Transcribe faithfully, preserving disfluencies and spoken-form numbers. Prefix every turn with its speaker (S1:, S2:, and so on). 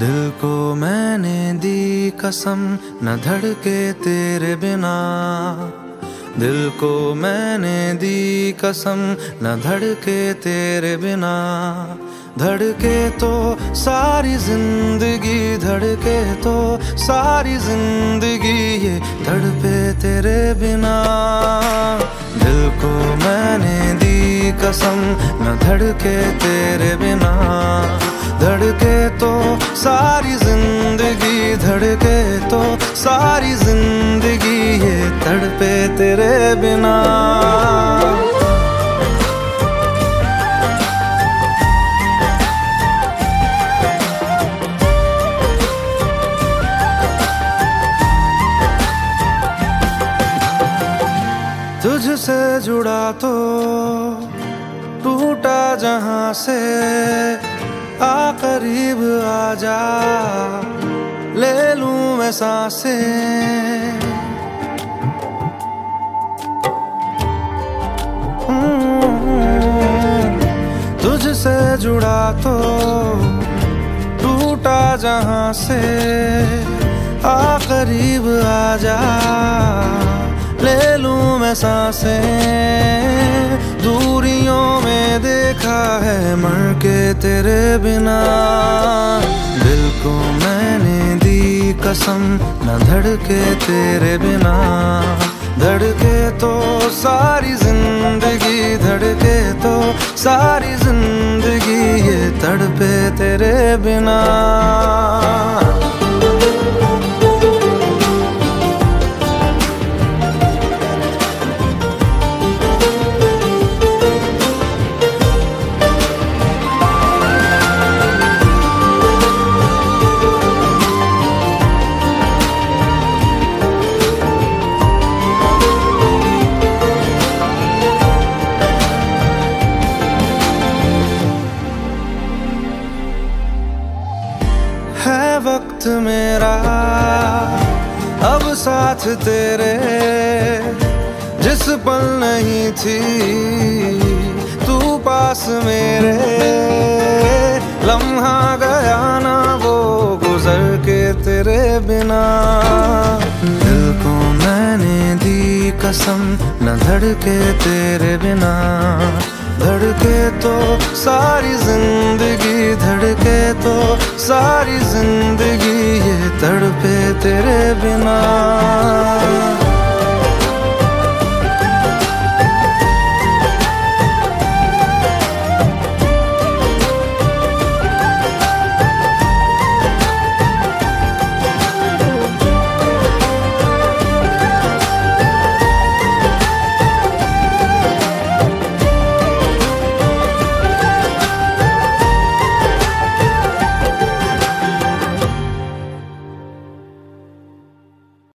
S1: दिल को मैंने दी कसम न धड़के तेरे बिना। दिल को मैंने दी कसम न धड़के तेरे बिना। धड़के तो सारी जिंदगी, धड़के तो सारी जिंदगी, ये धड़पे तेरे बिना। दिल को मैंने दी कसम न धड़के तेरे बिना। धड़के तो सारी जिंदगी, धड़के तो सारी जिंदगी, ये तड़पे तेरे बिना। तुझसे जुड़ा तो टूटा जहां से, आ करीब आजा ले लूं मैं सांसें। तुझसे जुड़ा तो टूटा जहां से, आ करीब आजा ले लूं मैं सांसें। दूरियों में देखा है मर के तेरे बिना। दिल को मैंने दी कसम न धड़के तेरे बिना। धड़के तो सारी जिंदगी, धड़के तो सारी जिंदगी, ये तड़पे तेरे बिना। है वक्त मेरा अब साथ तेरे, जिस पल नहीं थी तू पास मेरे। लम्हा गया ना वो गुजर के तेरे बिना। दिल को मैंने दी कसम न धड़के तेरे बिना। धड़के तो सारी जिंदगी, धड़के तो सारी जिंदगी, ये तड़पे तेरे बिना।